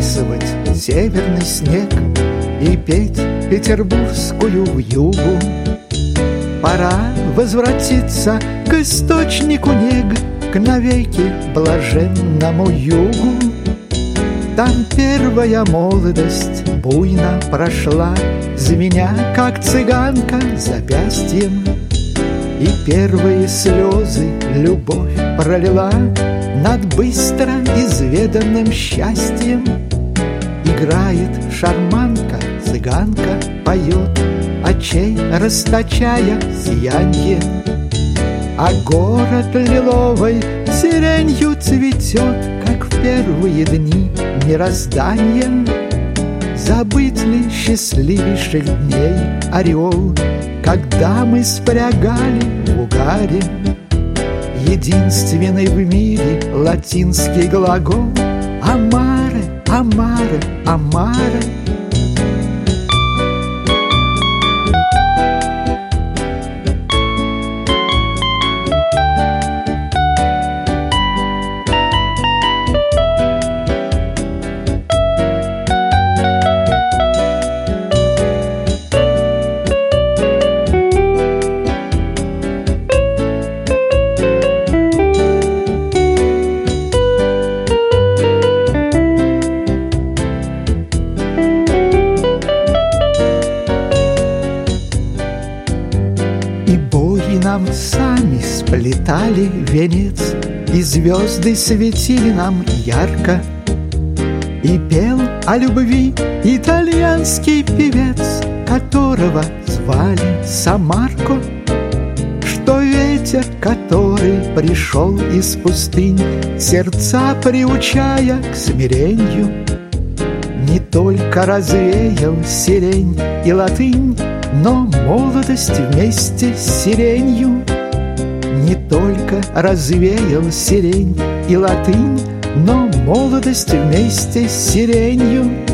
списывать северный снег и петь петербургскую вьюгу. Пора возвратиться к источнику нег, к навеки блаженному югу. Там первая молодость буйно прошла, звеня, как цыганка, запястьем. И первые слезы любовь пролила над быстро изведанным счастьем. Играет шарманка, цыганка поет, очей расточая сиянье. А город лиловой сиренью цветет, как в первые дни мироздания. Забыть ли счастливейших дней ореол, когда мы спрягали в угаре единственный в мире латинский глагол «амаре, амаре, амаре». Нам сами сплетали венец, и звезды светили нам ярко. И пел о любви итальянский певец, которого звали Самарко. Что ветер, который пришел из пустынь, сердца приучая к смирению, не только развеял сирень и латынь, но молодость вместе с сиренью. Не только развеял сирень и латынь, но молодость вместе с сиренью.